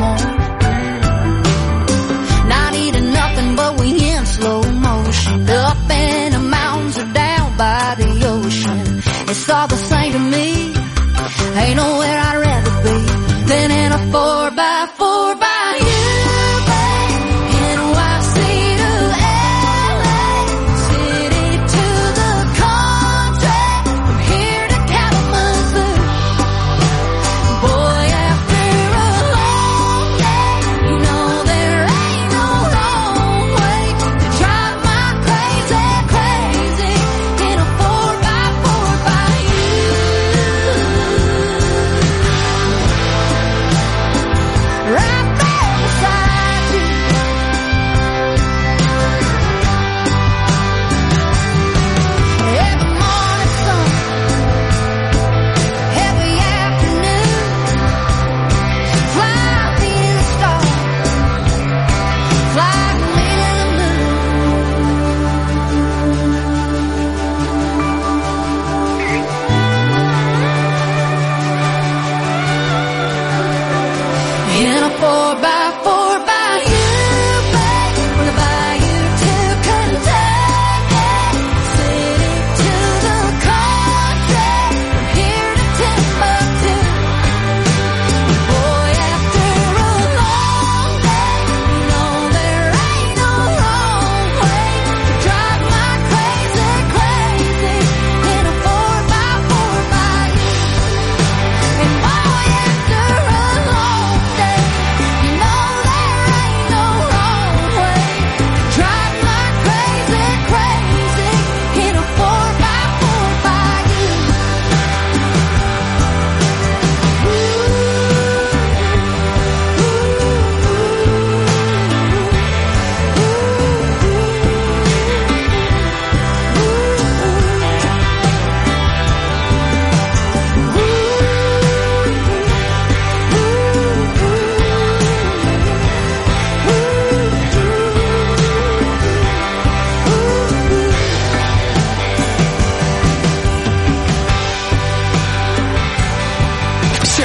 more. Not eating nothing, but we in slow motion, up in the mountains or down by the ocean. It's all the same to me. Ain't nowhere I'd rather be than in a four by four by you.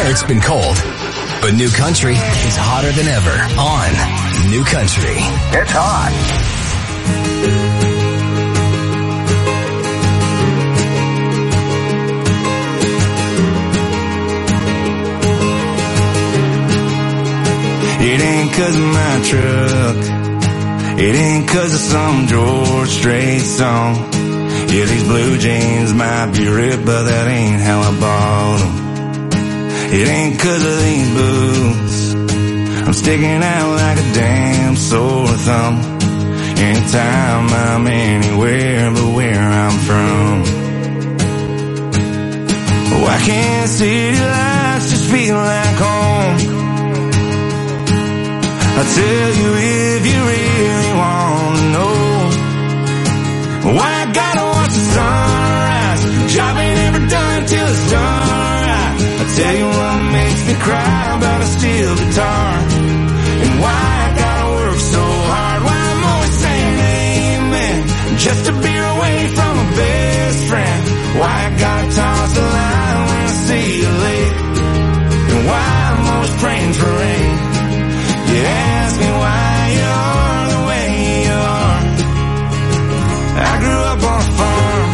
It's been cold, but New Country is hotter than ever on New Country. It's hot. It ain't 'cause of my truck. It ain't 'cause of some George Strait song. Yeah, these blue jeans might be ripped, but that ain't how I bought them. It ain't 'cause of these boots. I'm sticking out like a damn sore thumb. Anytime I'm anywhere but where I'm from. Why can't city lights just feel like home? I'll tell you if you really want to know. Why I gotta watch the sunrise. Job ain't ever done till it's done right. I'll tell you what makes me cry about a steel guitar. And why I gotta work so hard. Why I'm always saying amen. Just a beer away from a best friend. Why I gotta toss the line when I see you late. And why I'm always praying for rain. You ask me why you are the way you are. I grew up on a farm.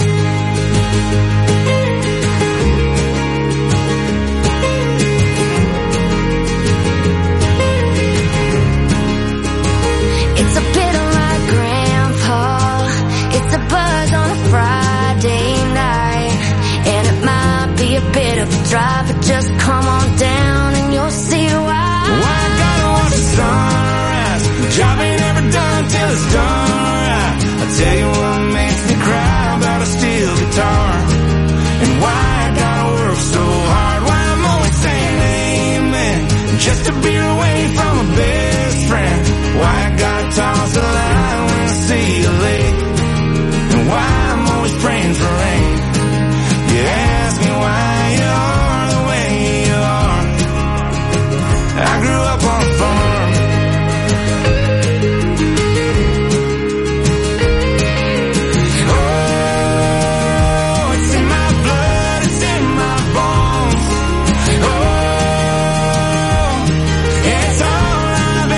It's a bit of my grandpa. It's a buzz on a Friday night. And it might be a bit of a drive, but just come on down and you'll see why. Why I gotta watch the sunrise. The job ain't ever done till it's done right. I'll tell you what makes me cry about a steel guitar. And why I gotta work so hard. Why I'm always saying amen. Just a beer away from a best friend. Why I gotta toss the line when I see you late. And why I'm always praying for rain. You ask me why you are the way you are. I grew up on a farm. Oh, it's in my blood, it's in my bones. Oh, it's all I've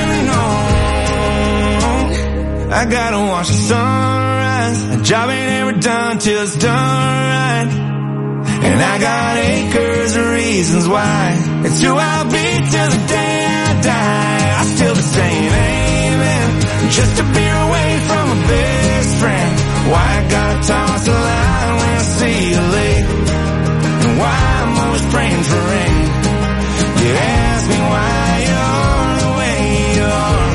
ever known. I gotta watch the sunrise. A job ain't ever done till it's done right. And I got acres of reasons why. It's who I'll be till the day I die. I still be saying amen. Just a beer away from a best friend. Why I gotta toss the line when I see you late. And why I'm always praying for rain. You ask me why you're the way you are.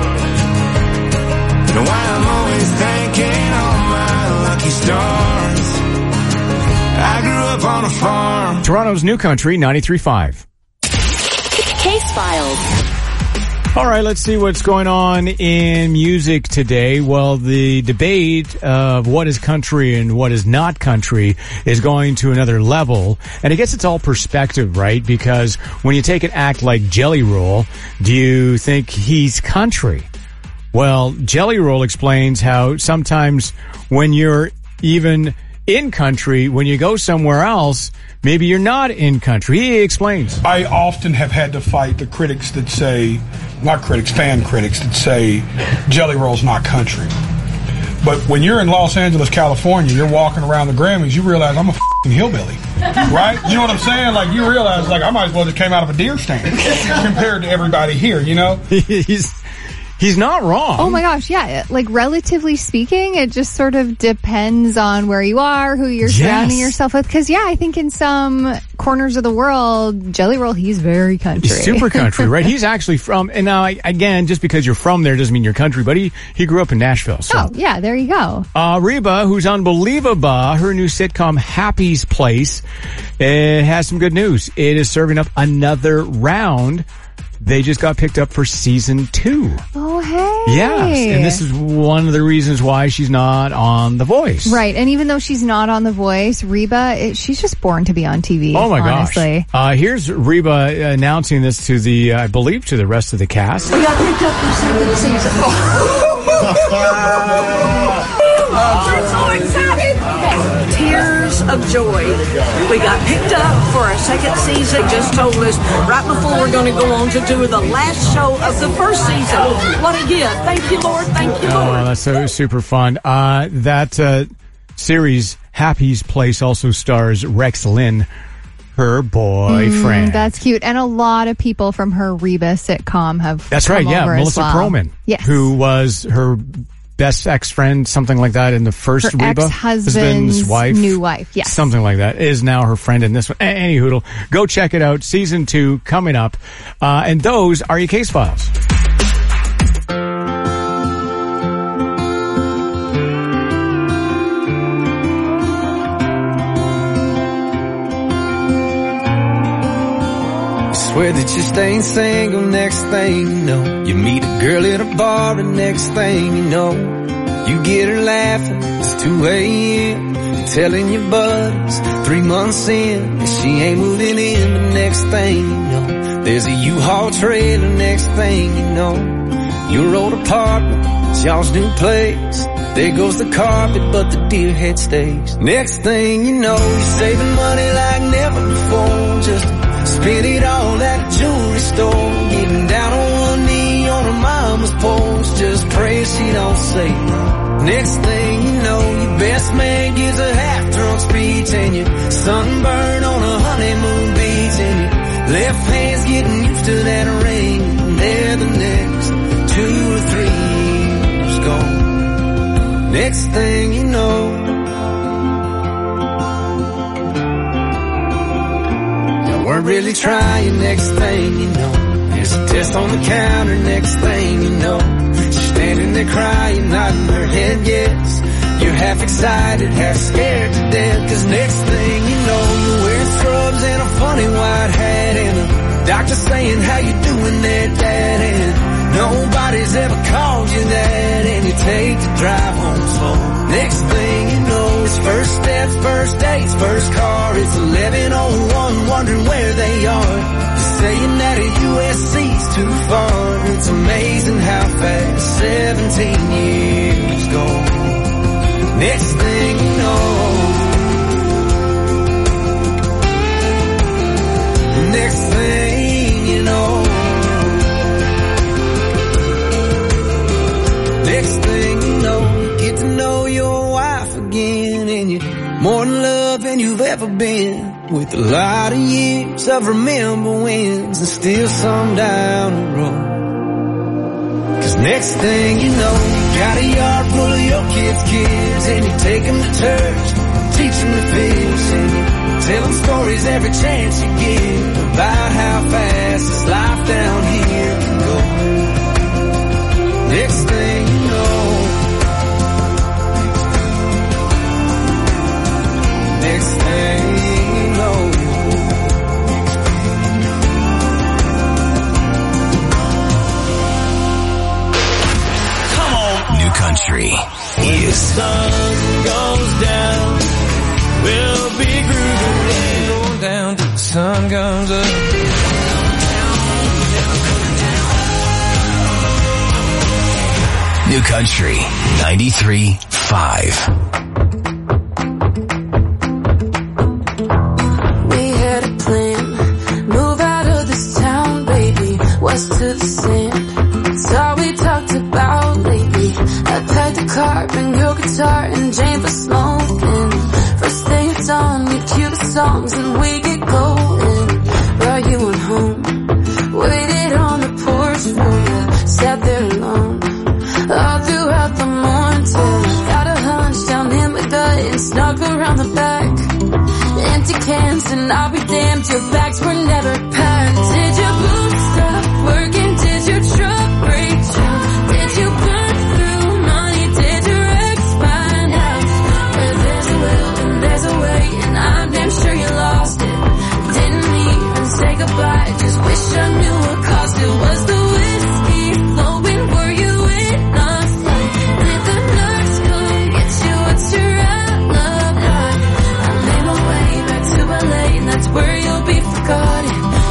And why I'm always thanking all my lucky stars. I grew up on a farm. Toronto's New Country ninety-three point five. Case filed. All right, let's see what's going on in music today. Well, the debate of what is country and what is not country is going to another level. And I guess it's all perspective, right? Because when you take an act like Jelly Roll, do you think he's country? Well, Jelly Roll explains how sometimes when you're even in country, when you go somewhere else, maybe you're not in country. He explains. I often have had to fight the critics that say, not critics, fan critics that say Jelly Roll's not country. But when you're in Los Angeles, California, you're walking around the Grammys, you realize I'm a f***ing hillbilly, right? You know what I'm saying? Like, you realize, like, I might as well just came out of a deer stand compared to everybody here, you know? He's He's not wrong. Oh my gosh, yeah. Like, relatively speaking, it just sort of depends on where you are, who you're Yes. surrounding yourself with. Because, yeah, I think in some corners of the world, Jelly Roll, he's very country. He's super country, right? He's actually from, and now, again, just because you're from there doesn't mean you're country, but he, he grew up in Nashville. So. Oh, yeah, there you go. Uh, Reba, who's unbelievable, her new sitcom Happy's Place, it has some good news. It is serving up another round. They just got picked up for season two. Oh, hey. Yes, and this is one of the reasons why she's not on The Voice. Right, and even though she's not on The Voice, Reba, it, she's just born to be on T V. Oh my honestly. gosh. Uh, here's Reba announcing this to the, uh, I believe, to the rest of the cast. We got picked up for second season. I'm so excited. Tears tears of joy. We got picked up for our second season. Just told us right before we're going to go on to do the last show of the first season. What a gift. Thank you, Lord. Thank you, Lord. Oh, that's so super fun. Uh, that uh, series, Happy's Place, also stars Rex Lynn, her boyfriend. Mm, that's cute. And a lot of people from her Reba sitcom have That's come right, yeah. over as Melissa well. Perlman, Yes. who was her best ex-friend, something like that, in the first Her Reba. ex-husband's wife. new wife, yes. Something like that. Is now her friend in this one. A- Any hoodle. Go check it out. Season two coming up. Uh, and those are your case files. Swear that you're staying single, next thing you know, you meet a girl at a bar, and next thing you know, you get her laughing, it's two a.m., you're telling your buddies, three months in, that she ain't moving in, but next thing you know, there's a U-Haul trailer, next thing you know, your old apartment, it's y'all's new place, there goes the carpet, but the deer head stays, next thing you know, you're saving money like never before, just spend it all at a jewelry store, getting down on one knee on her mama's porch, just pray she don't say no. Next thing you know, your best man gives a half-drunk speech, and you're sunburned on a honeymoon beach, and your left hand's getting used to that ring, and there the next two or three years gone. Next thing you know, weren't really trying, next thing you know, there's a test on the counter, next thing you know, she's standing there crying, nodding her head yes, you're half excited, half scared to death, cause next thing you know, you're wearing scrubs and a funny white hat, and the doctor saying how you doing there, Dad, and nobody's ever called you that, and you take the drive home slow. Next thing you know, it's first steps, first dates, first car, it's eleven oh one, wondering where they are. You're saying that a U S C's too far. It's amazing how fast seventeen years go. Next thing you know, next thing you know, next thing you know, you get to know your wife again, and you're more in love than you've ever been, with a lot of years of remember wins, and still some down the road. Cause next thing you know, you got a yard full of your kids' kids, and you take them to church, teach them to fish, and you tell them stories every chance you get, about how fast this life down here can go. Next thing you know, next thing you know, come on. New Country when is the sun goes down, we'll be grooving, going down till the sun comes up. New Country ninety-three point five. We had a plan, move out of this town, baby, west to the sand. It's all we talked about lately. I packed the car, bring your guitar and Jane for smoking. First thing it's on, we cue the songs and we get going. Brought you on home, waited on the porch for you, sat there alone all throughout the morning till I got a hunch down in my gut and snuck around the back. Empty cans and I'll be damned, your bags were never packed. Did your boots stop working? Did your truck break down? Did you burn through money? Did your ex find out? Where there's a will and there's a way, and I'm damn sure you lost it. Didn't even say goodbye, just wish I knew what caused it. Was the whiskey flowing? Were you in a fight? Did the nurse come get you? What's your alibi? I made my way back to L A, and that's where you'll be forgotten.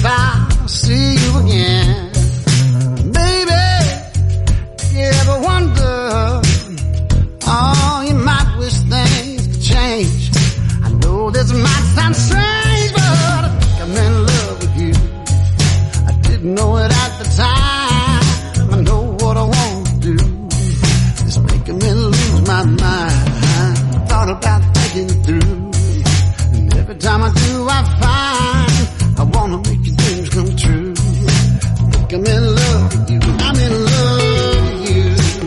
if I'll see you again. Baby, you ever wonder, oh, you might wish things could change. I know this might sound strange, but I think I'm in love with you. I didn't know it at the time. I know what I want to do. It's making me lose my mind. Thought about thinking it through. And every time I do, I find I wanna make your dreams come true. I think I'm in love with you. I'm in love with you.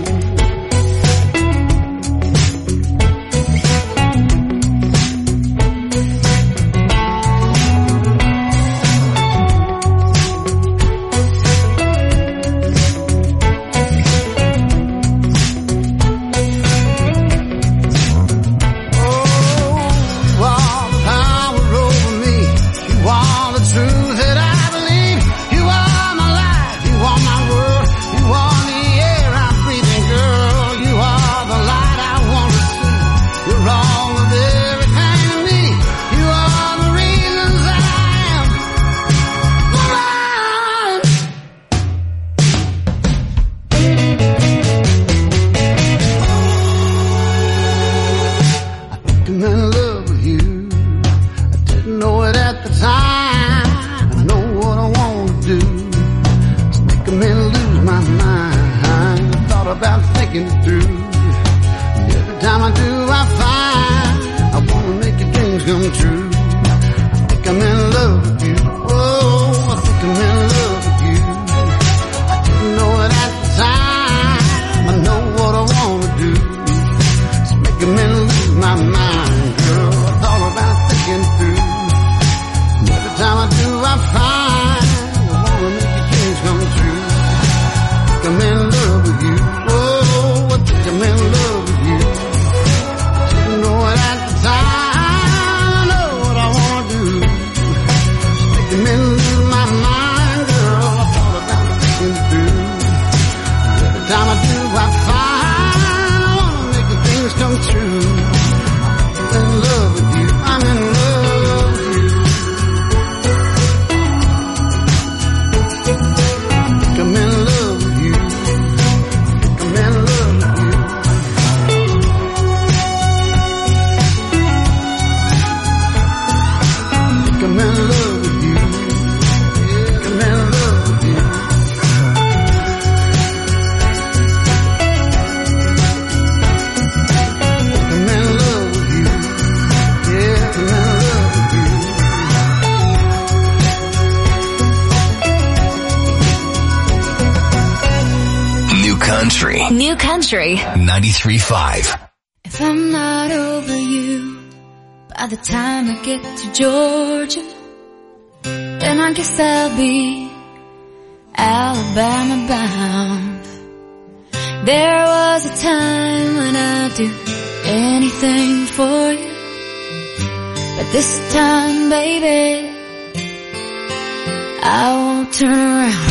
New Country ninety-three point five. If I'm not over you by the time I get to Georgia, then I guess I'll be Alabama bound. There was a time when I'd do anything for you, but this time, baby, I won't turn around.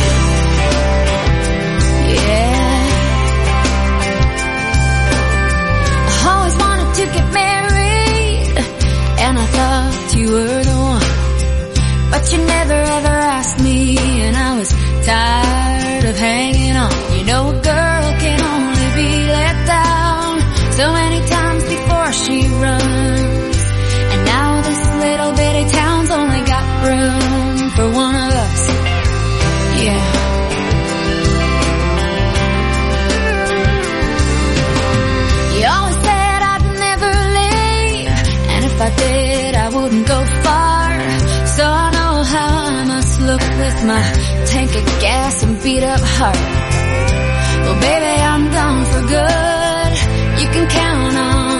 To get married, and I thought you were the one, but you never ever asked me, and I was tired of hanging on. You know a girl can only be let down so many times before she runs, and now this little bitty town's only got room for one of us. Yeah. You always if I did, I wouldn't go far. So I know how I must look with my tank of gas and beat up heart. Well, baby, I'm gone for good. You can count on